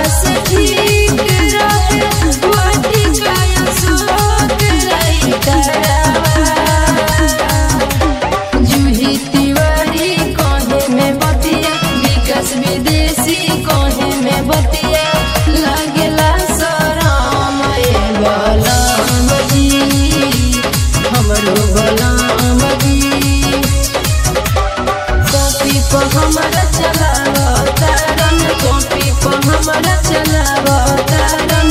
से ठीक रहे वाटी काया सोत रही करावा। जूही तिवारी कोहे में बतिया विकास विदेशी कोहे में बतिया लागेला शरम ए बलम जी हमरो बलम जी। कॉपी पर हमरा चलावतारन कॉपी पर हमरा चलावतारन।